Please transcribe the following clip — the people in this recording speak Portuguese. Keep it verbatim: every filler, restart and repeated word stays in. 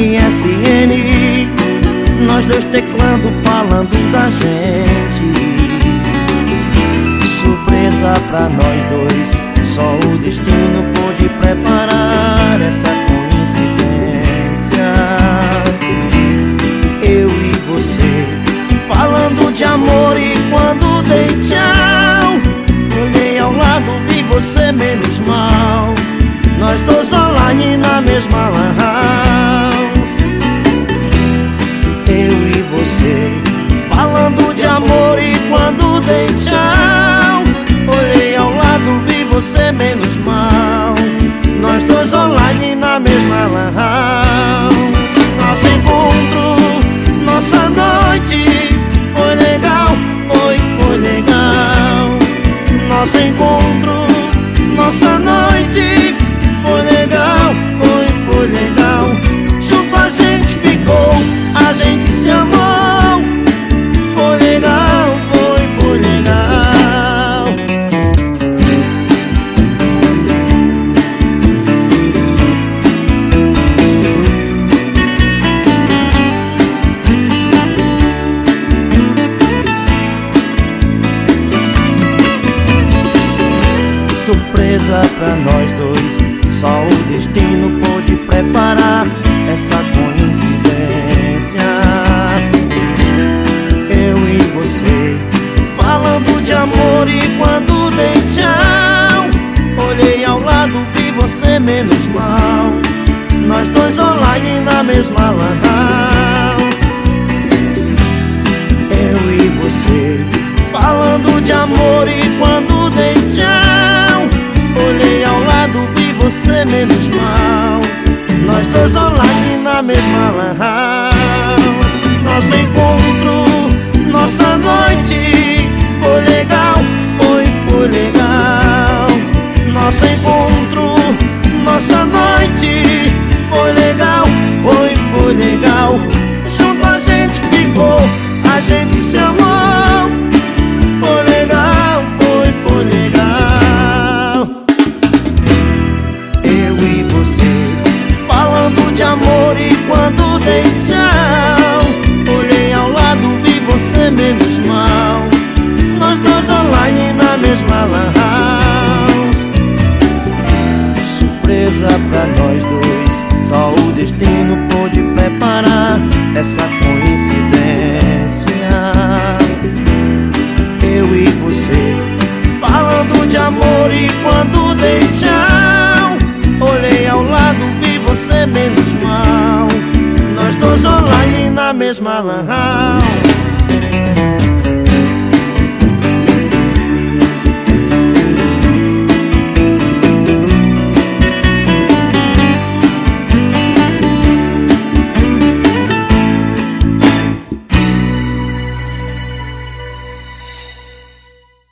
M S N, nós dois teclando, falando da gente. Surpresa pra nós dois, só o destino pôde preparar essa coincidência. Eu e você, falando de amor, e quando dei tchau, olhei ao lado, vi você menos mal. Nós dois online na mesma lan house. Eu e você, falando de amor, e quando dei tchau, olhei ao lado, vi você menos mal. Nós dois online na mesma lan house. Nosso encontro, nossa noite, foi legal, foi, foi legal. Nosso encontro, nossa noite, foi legal, foi, foi legal. Junto a gente ficou, a gente se amou. Foi legal, foi, foi legal. Surpresa pra nós dois, só o destino pôde preparar essa coincidência. Eu e você, falando de amor, e quando dei tchau, olhei ao lado, vi você menos mal. Nós dois online na mesma lan house. Eu e você, falando de amor, e quando dei tchau, olhei ao lado, vi você menos mal. Nós dois online na mesma lan house. Nosso encontro, nossa noite, foi legal, foi, foi legal. Nosso encontro, nossa noite, foi legal, foi, foi legal. Junto a gente ficou, a gente se amou. Foi legal, foi, foi legal. Eu e você, falando de amor, e quando dei tchau, olhei ao lado, vi você menos mal. Nós dois online na mesma lan house. Surpresa pra nós dois, só o destino pôde preparar essa coincidência. Eu e você, falando de amor, e quando dei tchau, olhei ao lado, vi você menos mal. Nós dois online na mesma lan house.